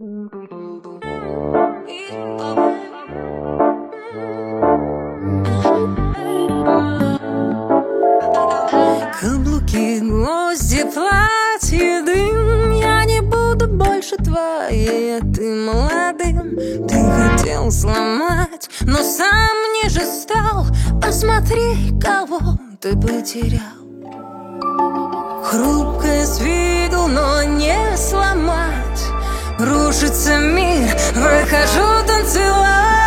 Каблуки, гвозди, платье, дым. Я не буду больше твоей, а ты молодым. Ты хотел сломать, но сам ниже стал. Посмотри, кого ты потерял. Хрупкая с виду, но не сломать. Рушится мир, выхожу танцевать.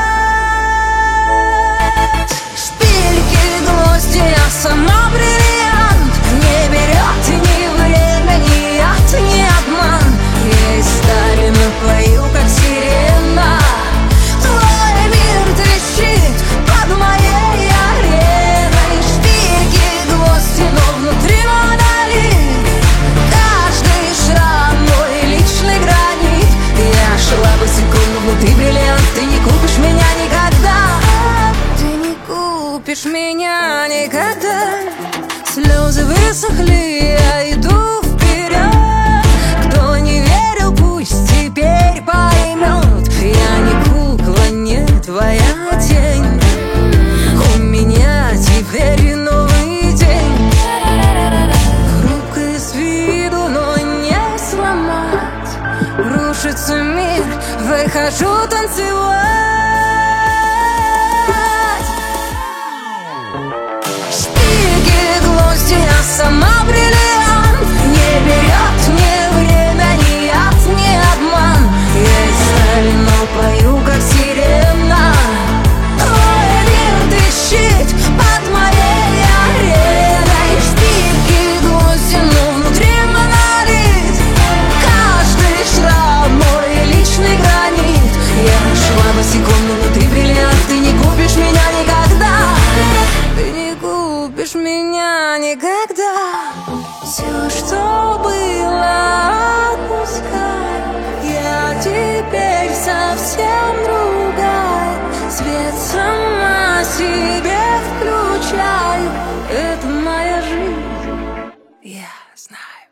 Шпильки, гвозди, я сама бриллиант. Не берет ни время, ни яд, ни обман. Я из стали напою, как сирена. Твой мир трещит под моей ареной. Шпильки, гвозди, но внутри монолит. Каждый шрам мой личный гранит. Я шла босиком, но внутри бриллиант. Ты не купишь меня никогда. Ты не купишь меня никогда. Слезы высохли, я иду вперед. Кто не верил, пусть теперь поймет. Я не кукла, не твоя тень. У меня теперь новый день. Хрупкая с виду, но не сломать. Рушится мир, выхожу танцевать. Шпильки, гвозди, я сама бриллиант. Не берет ни время, ни яд, ни обман. Я из стали, но пою, как сирена. Твой мир трещит под моей ареной. Шпильки, гвозди, но внутри монолит. Каждый шрам мой личный гранит. Я шла босиком, но внутри бриллиант. Ты не купишь меня никогда. Ты не купишь меня никогда. Все, что было, отпускай. Я теперь совсем другая. Свет сама себе включаю. Это моя жизнь, я знаю.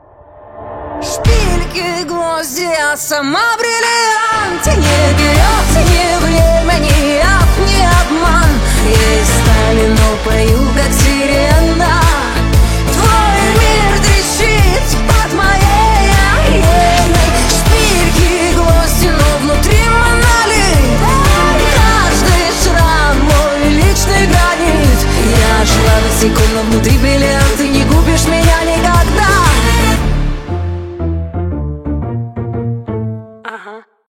Шпильки, гвозди, я сама бриллиант. Не берет ни время, ни яд, ни обман. Я из стали, но пою, как сирена. Твой мир трещит под моей ареной. Шпильки, гвозди, но внутри монолит. Каждый шрам мой личный гранит. Я шла босиком, но внутри бриллиант. Ты не купишь меня никогда. Ага.